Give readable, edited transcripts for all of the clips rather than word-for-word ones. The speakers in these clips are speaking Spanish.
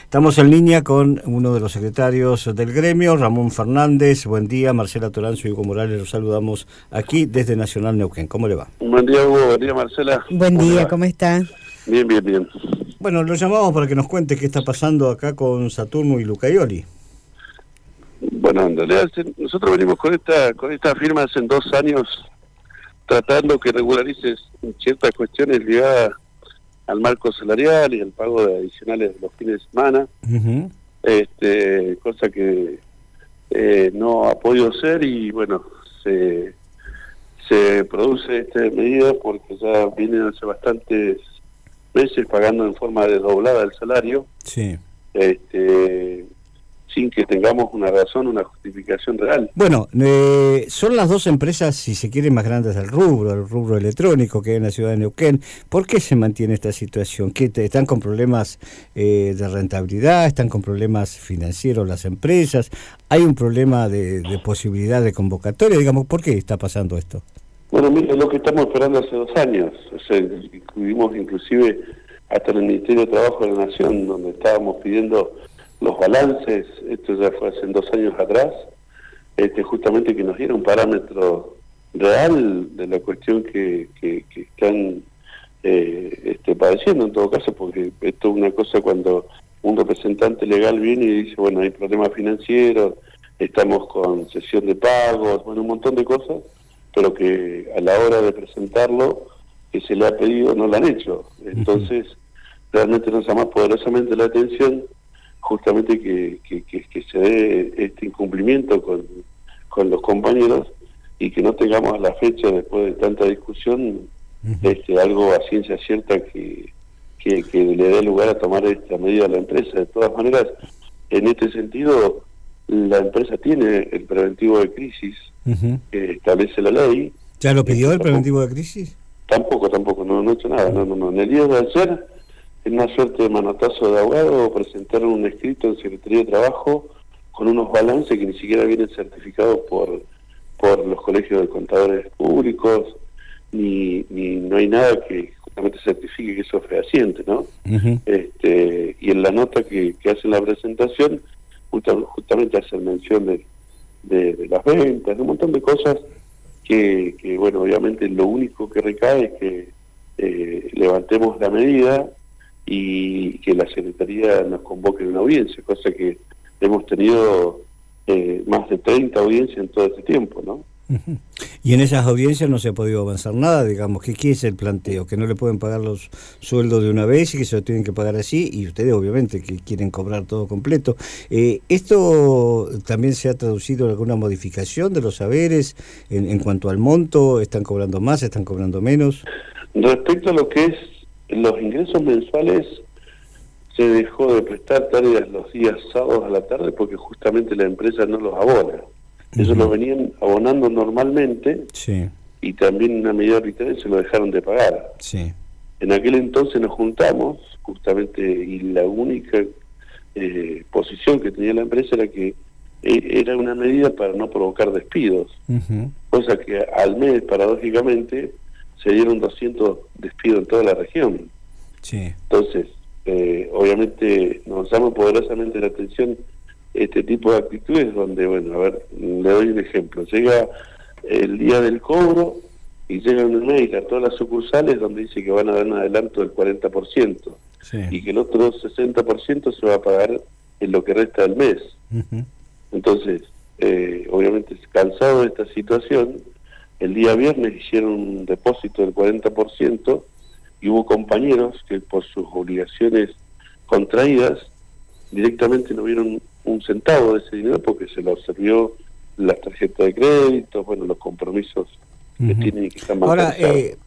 Estamos en línea con uno de los secretarios del gremio, Ramón Fernández. Buen día, Marcela Toranzo y Hugo Morales, los saludamos aquí desde Nacional Neuquén. ¿Cómo le va? Buen día, Hugo. Buen día, Marcela. Buen día, ¿cómo está? Bien, bien, bien. Bueno, lo llamamos para que nos cuente qué está pasando acá con Saturno y Lucaioli. Bueno, en realidad nosotros venimos con esta firma hace 2 años tratando que regularice ciertas cuestiones ligadas al marco salarial y al pago de adicionales los fines de semana, cosa que no ha podido ser y bueno, se produce esta medida porque ya vienen hace bastantes meses pagando en forma desdoblada el salario, sí. Sin que tengamos una razón, una justificación real. Bueno, son las dos empresas, si se quiere, más grandes del rubro, el rubro electrónico que hay en la ciudad de Neuquén. ¿Por qué se mantiene esta situación? ¿Qué están con problemas de rentabilidad? ¿Están con problemas financieros las empresas? ¿Hay un problema de posibilidad de convocatoria? Digamos, ¿por qué está pasando esto? Bueno, mire, es lo que estamos esperando hace 2 años. O sea, incluimos inclusive hasta en el Ministerio de Trabajo de la Nación, donde estábamos pidiendo los balances. Esto ya fue hace 2 años atrás, justamente que nos diera un parámetro real de la cuestión que están padeciendo en todo caso, porque esto es una cosa cuando un representante legal viene y dice, bueno, hay problemas financieros, estamos con cesión de pagos, bueno, un montón de cosas, pero que a la hora de presentarlo, que se le ha pedido, no lo han hecho. Entonces, realmente nos llama poderosamente la atención justamente que se dé este incumplimiento con los compañeros y que no tengamos a la fecha, después de tanta discusión, algo a ciencia cierta que le dé lugar a tomar esta medida a la empresa. De todas maneras, en este sentido, la empresa tiene el preventivo de crisis que establece la ley. ¿Ya lo pidió el preventivo de crisis? Tampoco, no ha hecho nada. No. En el día de ayer, en una suerte de manotazo de abogado, presentaron un escrito en Secretaría de Trabajo con unos balances que ni siquiera vienen certificados por los colegios de contadores públicos, ni no hay nada que justamente certifique que eso es fehaciente, ¿no? Y en la nota que hacen la presentación, justamente hacen mención de las ventas, de un montón de cosas que bueno, obviamente lo único que recae es que levantemos la medida y que la Secretaría nos convoque en una audiencia, cosa que hemos tenido más de 30 audiencias en todo este tiempo, ¿no? Y en esas audiencias no se ha podido avanzar nada, digamos. ¿Qué es el planteo? Que no le pueden pagar los sueldos de una vez y que se lo tienen que pagar así, y ustedes obviamente que quieren cobrar todo completo. ¿Esto también se ha traducido en alguna modificación de los saberes en cuanto al monto? ¿Están cobrando más, están cobrando menos? Respecto a lo que es los ingresos mensuales, se dejó de prestar tareas los días sábados a la tarde porque justamente la empresa no los abona. Ellos lo venían abonando normalmente, sí, y también en una medida arbitraria se lo dejaron de pagar. Sí. En aquel entonces nos juntamos justamente y la única posición que tenía la empresa era que era una medida para no provocar despidos, cosa que al mes paradójicamente se dieron 200 despidos en toda la región. Sí. Entonces, obviamente nos llama poderosamente la atención este tipo de actitudes donde, bueno, a ver, le doy un ejemplo. Llega el día del cobro y llega un mail a todas las sucursales donde dice que van a dar un adelanto del 40%, sí, y que el otro 60% se va a pagar en lo que resta del mes. Entonces, obviamente, cansado de esta situación, el día viernes hicieron un depósito del 40% y hubo compañeros que por sus obligaciones contraídas directamente no vieron un centavo de ese dinero porque se lo absorbió las tarjetas de crédito, bueno, los compromisos que tienen y que están más. Ahora,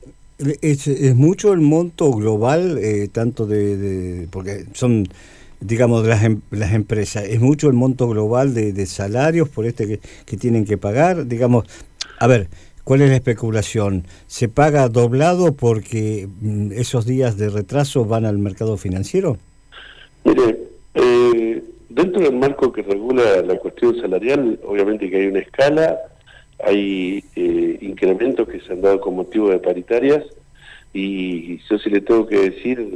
es mucho el monto global, tanto porque son, digamos, las empresas, es mucho el monto global de salarios por que tienen que pagar, digamos, a ver, ¿cuál es la especulación? ¿Se paga doblado porque esos días de retraso van al mercado financiero? Mire, dentro del marco que regula la cuestión salarial, obviamente que hay una escala, hay incrementos que se han dado con motivo de paritarias, y yo sí le tengo que decir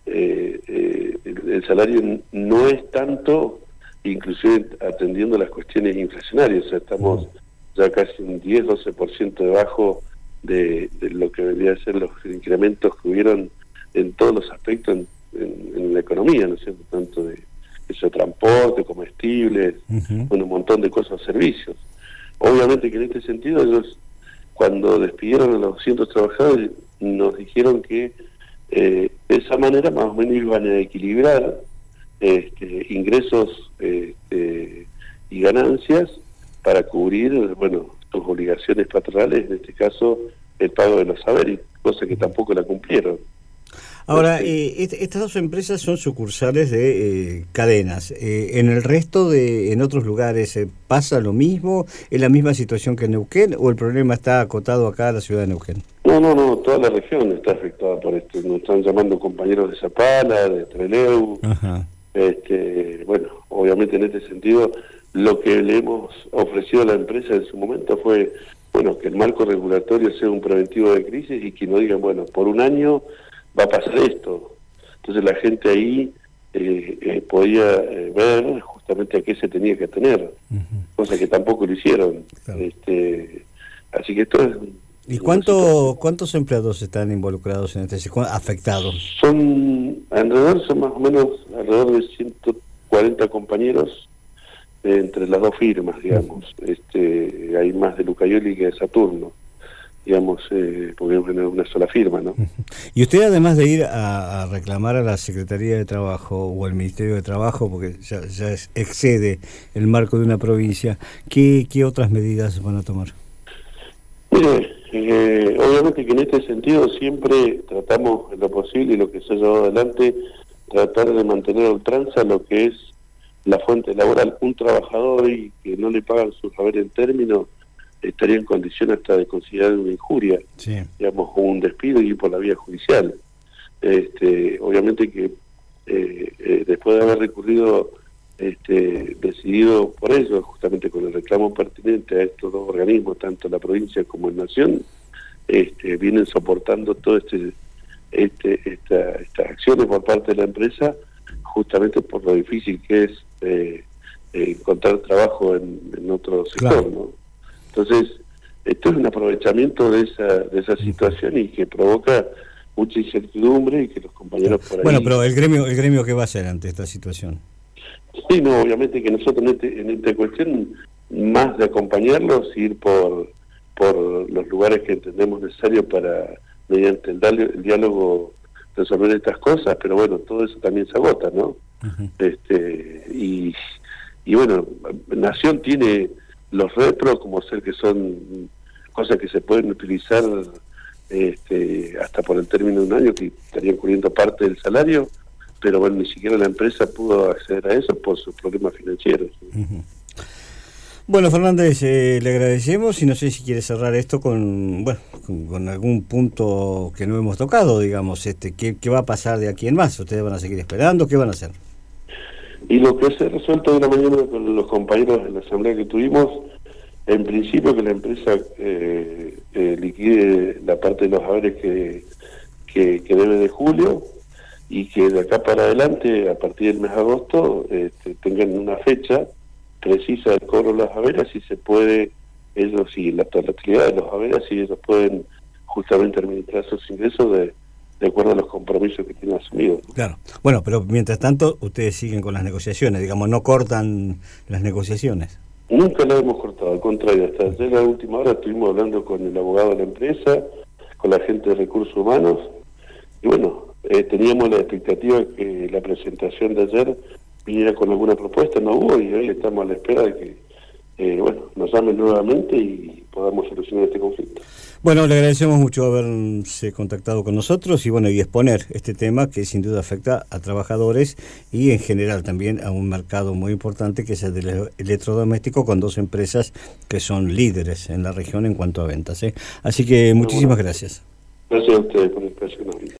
el salario no es tanto, inclusive atendiendo las cuestiones inflacionarias. O sea, estamos ya casi un 10-12% debajo de lo que vendría a ser los incrementos que hubieron en todos los aspectos en la economía, ¿no es cierto? Tanto de transporte, comestibles, bueno, un montón de cosas, servicios. Obviamente que en este sentido ellos, cuando despidieron a los 200 trabajadores, nos dijeron que de esa manera más o menos iban a equilibrar ingresos y ganancias para cubrir, bueno, sus obligaciones patronales, en este caso el pago de los saberes, cosa que tampoco la cumplieron. Ahora, estas dos empresas son sucursales de cadenas. ¿En el resto en otros lugares pasa lo mismo? ¿Es la misma situación que en Neuquén o el problema está acotado acá a la ciudad de Neuquén? No, toda la región está afectada por esto. Nos están llamando compañeros de Zapala, de Trelew. Ajá. Bueno, obviamente en este sentido, lo que le hemos ofrecido a la empresa en su momento fue, bueno, que el marco regulatorio sea un preventivo de crisis y que no digan, bueno, por un año va a pasar esto. Entonces la gente ahí podía ver justamente a qué se tenía que tener, cosa que tampoco lo hicieron. Claro. Así que esto es... ¿Y cuántos empleados están involucrados en afectados? Son más o menos alrededor de 140 compañeros entre las dos firmas, digamos. Hay más de Lucayoli que de Saturno, digamos, porque es una sola firma, ¿no? Y usted, además de ir a reclamar a la Secretaría de Trabajo o al Ministerio de Trabajo, porque ya excede el marco de una provincia, ¿qué otras medidas van a tomar? Mire, obviamente que en este sentido siempre tratamos en lo posible y lo que se ha llevado adelante, tratar de mantener a ultranza lo que es la fuente laboral. Un trabajador y que no le pagan su haber en términos estaría en condición hasta de considerar una injuria, sí, digamos, un despido y ir por la vía judicial. Obviamente que después de haber recurrido, decidido por ello, justamente con el reclamo pertinente a estos dos organismos, tanto la provincia como la nación, vienen soportando todo estas acciones por parte de la empresa, justamente por lo difícil que es encontrar trabajo en otro sector, claro, ¿no? Entonces, esto es un aprovechamiento de esa situación y que provoca mucha incertidumbre y que los compañeros por ahí... Bueno, pero el gremio ¿qué va a hacer ante esta situación? Sí, no, obviamente que nosotros en esta cuestión, más de acompañarlos, ir por los lugares que entendemos necesarios para, mediante el diálogo, resolver estas cosas, pero bueno, todo eso también se agota, ¿no? Y bueno, Nación tiene los retros, como ser que son cosas que se pueden utilizar hasta por el término de un año, que estarían cubriendo parte del salario, pero bueno, ni siquiera la empresa pudo acceder a eso por sus problemas financieros. Bueno, Fernández, le agradecemos y no sé si quiere cerrar esto con algún punto que no hemos tocado, digamos, ¿qué va a pasar de aquí en más? ¿Ustedes van a seguir esperando? ¿Qué van a hacer? Y lo que se ha resuelto de la mañana con los compañeros en la asamblea que tuvimos, en principio que la empresa liquide la parte de los haberes que debe de julio, y que de acá para adelante, a partir del mes de agosto, tengan una fecha precisa del cobro de los haberes, y se puede, ellos, y la totalidad de los haberes, y ellos pueden justamente administrar sus ingresos de acuerdo a los compromisos que tienen asumidos. Claro. Bueno, pero mientras tanto, ustedes siguen con las negociaciones, digamos, no cortan las negociaciones. Nunca las hemos cortado, al contrario, hasta ayer a la última hora estuvimos hablando con el abogado de la empresa, con la gente de recursos humanos, y bueno, teníamos la expectativa de que la presentación de ayer viniera con alguna propuesta, no hubo, y hoy estamos a la espera de que nos llamen nuevamente y podamos solucionar este conflicto. Bueno, le agradecemos mucho haberse contactado con nosotros y exponer este tema que sin duda afecta a trabajadores y en general también a un mercado muy importante que es el del electrodoméstico, con dos empresas que son líderes en la región en cuanto a ventas. Así que muchísimas gracias. Gracias a ustedes por el espacio.